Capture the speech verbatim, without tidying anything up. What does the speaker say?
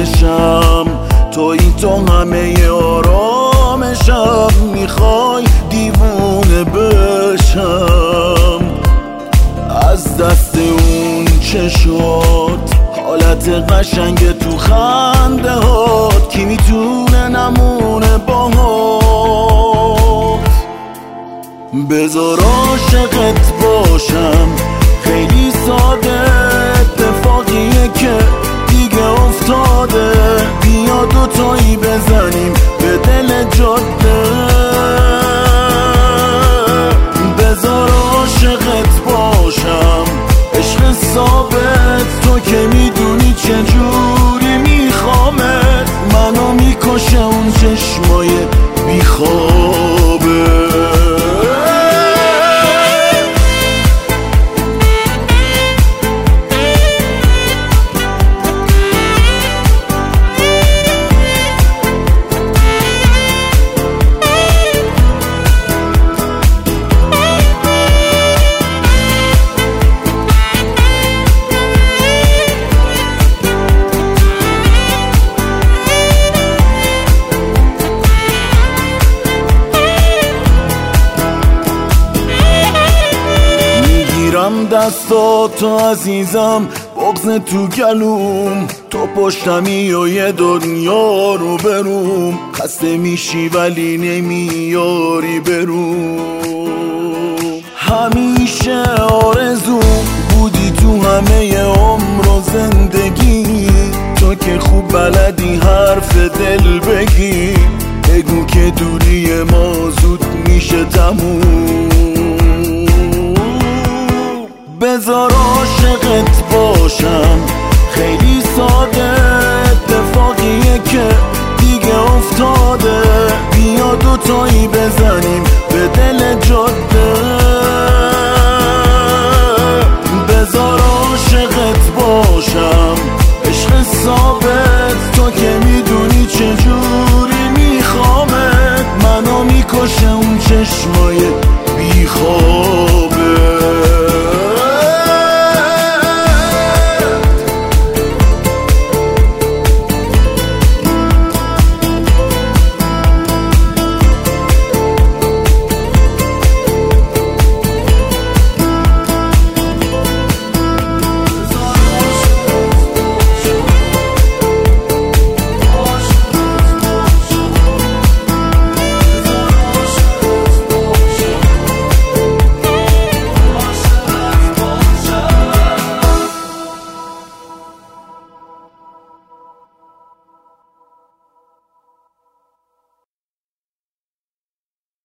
بشم، تویی تو همه آرامشم، میخوای دیوونه بشم. از دست اون چشات، حالت قشنگ تو خنده هات، کی میتونه نمونه باهات. بذار عاشقت باشم، خیلی ساده، اتفاقیه که دیگه افتاده. بیا دوتایی بزنیم به دل جاده. بذار عاشقت باشم، عشق ثابت، تو که میدونی چجوری میخوامت. منو میکشه اون چشمای بیخوابه. دستاتو عزیزم، بغض تو گلوم، تو پشتمی و یه دنیا رو بروم. خسته میشی ولی نمیاری بروم. همیشه آرزوم بودی تو همه عمر و زندگی، تو که خوب بلدی حرف دل بگی. بگو که دوری ما زود میشه تموم. بذار عاشقت باشم، خیلی ساده، اتفاقیه که دیگه افتاده. بیا دوتایی بزنیم به دل جاده. بذار عاشقت باشم،